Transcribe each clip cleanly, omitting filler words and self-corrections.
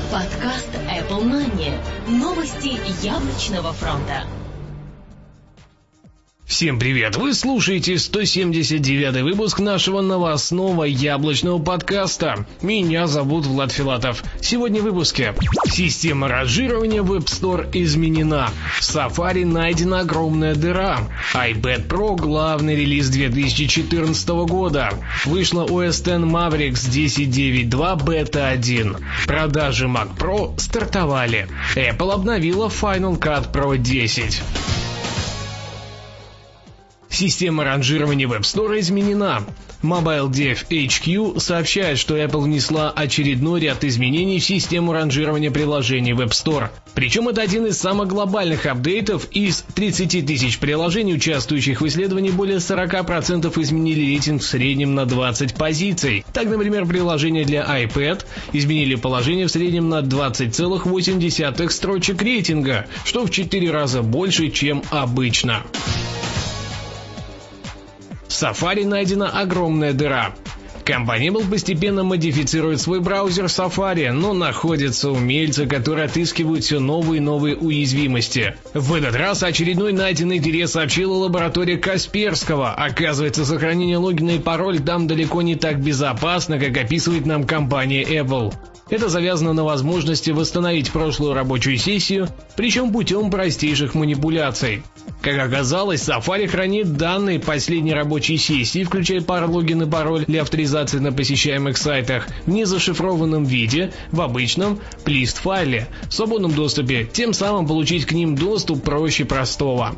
Подкаст Apple Money. Новости яблочного фронта. Всем привет! Вы слушаете 179-й выпуск нашего новостного яблочного подкаста. Меня зовут Влад Филатов. Сегодня в выпуске. Система ранжирования в App Store изменена. В Safari найдена огромная дыра. iPad Pro главный релиз 2014 года. Вышла OS X Mavericks 10.9.2 Beta 1. Продажи Mac Pro стартовали. Apple обновила Final Cut Pro 10. Система ранжирования в App Store изменена. Mobile Dev HQ сообщает, что Apple внесла очередной ряд изменений в систему ранжирования приложений в App Store. Причем это один из самых глобальных апдейтов. Из 30 тысяч приложений, участвующих в исследовании, более 40% изменили рейтинг в среднем на 20 позиций. Так, например, приложения для iPad изменили положение в среднем на 20,8 строчек рейтинга, что в 4 раза больше, чем обычно. В Safari найдена огромная дыра. Компания Apple постепенно модифицирует свой браузер Safari, но находятся умельцы, которые отыскивают все новые и новые уязвимости. В этот раз очередной найденной дыре сообщила лаборатория Касперского. Оказывается, сохранение логина и пароль там далеко не так безопасно, как описывает нам компания Apple. Это завязано на возможности восстановить прошлую рабочую сессию, причем путем простейших манипуляций. Как оказалось, Safari хранит данные последней рабочей сессии, включая логин и пароль для авторизации на посещаемых сайтах, в незашифрованном виде, в обычном list-файле, в свободном доступе. Тем самым получить к ним доступ проще простого.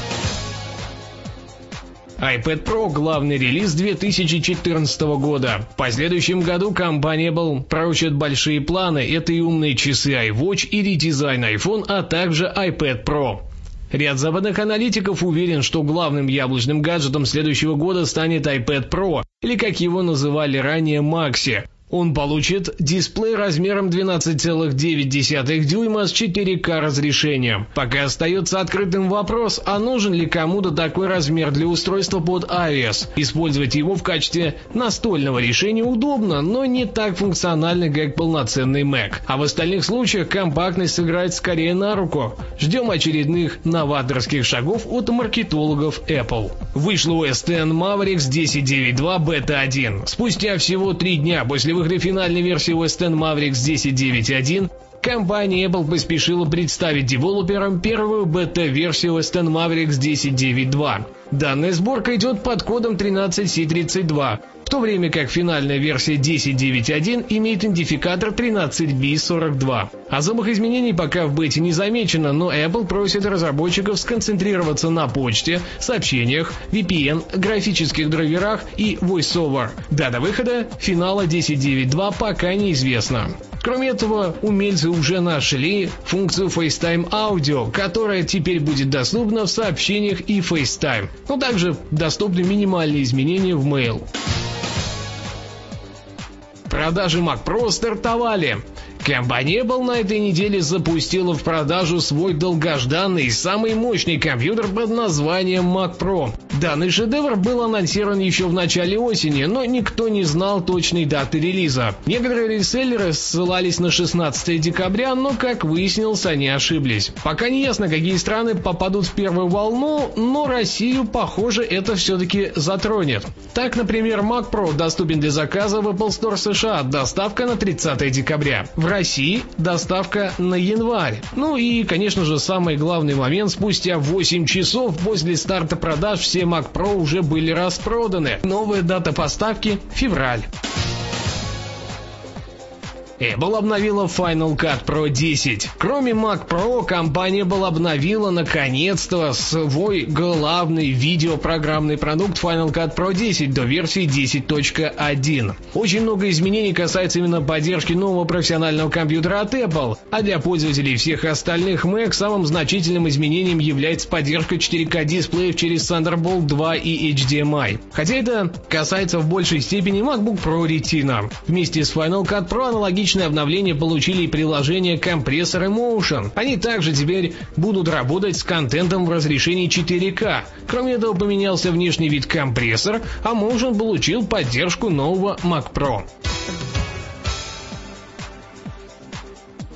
iPad Pro главный релиз 2014 года. В последующем году компания Apple пророчит большие планы. Это и умные часы iWatch, и редизайн iPhone, а также iPad Pro. Ряд западных аналитиков уверен, что главным яблочным гаджетом следующего года станет iPad Pro, или как его называли ранее Maxi. Он получит дисплей размером 12,9 дюйма с 4К разрешением. Пока остается открытым вопрос, а нужен ли кому-то такой размер для устройства под iOS. Использовать его в качестве настольного решения удобно, но не так функционально, как полноценный Mac. А в остальных случаях компактность сыграет скорее на руку. Ждем очередных новаторских шагов от маркетологов Apple. Вышла OS X Mavericks 10.9.2 Beta 1. Спустя всего 3 дня после выхода финальной версии OS X Mavericks 10.9.1, компания Apple поспешила представить девелоперам первую бета-версию OS X Mavericks 10.9.2. Данная сборка идет под кодом 13C32, в то время как финальная версия 10.9.1 имеет идентификатор 13B42. Особых изменений пока в бете не замечено, но Apple просит разработчиков сконцентрироваться на почте, сообщениях, VPN, графических драйверах и VoiceOver. Дата выхода финала 10.9.2 пока неизвестна. Кроме этого, умельцы уже нашли функцию FaceTime Audio, которая теперь будет доступна в сообщениях и FaceTime. Но также доступны минимальные изменения в Mail. Продажи Mac Pro стартовали. Компания Apple на этой неделе запустила в продажу свой долгожданный и самый мощный компьютер под названием Mac Pro. Данный шедевр был анонсирован еще в начале осени, но никто не знал точной даты релиза. Некоторые реселлеры ссылались на 16 декабря, но, как выяснилось, они ошиблись. Пока не ясно, какие страны попадут в первую волну, но Россию, похоже, это все-таки затронет. Так, например, Mac Pro доступен для заказа в Apple Store США, доставка на 30 декабря. В России доставка на январь. Ну и, конечно же, самый главный момент: спустя 8 часов после старта продаж все Mac Pro уже были распроданы. Новая дата поставки – февраль. Apple обновила Final Cut Pro 10. Кроме Mac Pro, компания Apple обновила наконец-то свой главный видеопрограммный продукт Final Cut Pro 10 до версии 10.1. Очень много изменений касается именно поддержки нового профессионального компьютера от Apple, а для пользователей всех остальных Mac самым значительным изменением является поддержка 4К дисплеев через Thunderbolt 2 и HDMI. Хотя это касается в большей степени MacBook Pro Retina. Вместе с Final Cut Pro аналогично обновления получили и приложение компрессор Emotion. Они также теперь будут работать с контентом в разрешении 4К. Кроме этого, поменялся внешний вид компрессор, а Emotion получил поддержку нового Mac Pro.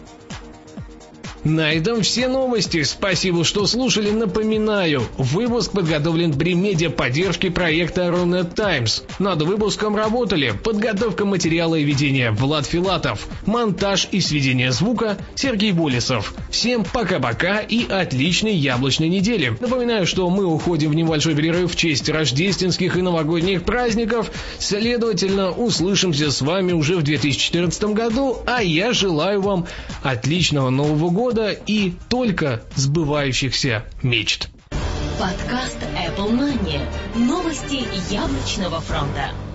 На этом все новости. Спасибо, что слушали. Напоминаю, выпуск подготовлен при медиаподдержке проекта Рунет Таймс. Над выпуском работали подготовка материала и ведение Влад Филатов, монтаж и сведение звука Сергей Болесов. Всем пока-пока и отличной яблочной недели. Напоминаю, что мы уходим в небольшой перерыв в честь рождественских и новогодних праздников. Следовательно, услышимся с вами уже в 2014 году, а я желаю вам отличного Нового года и только сбывающихся мечт. Подкаст Apple Money. Новости яблочного фронта.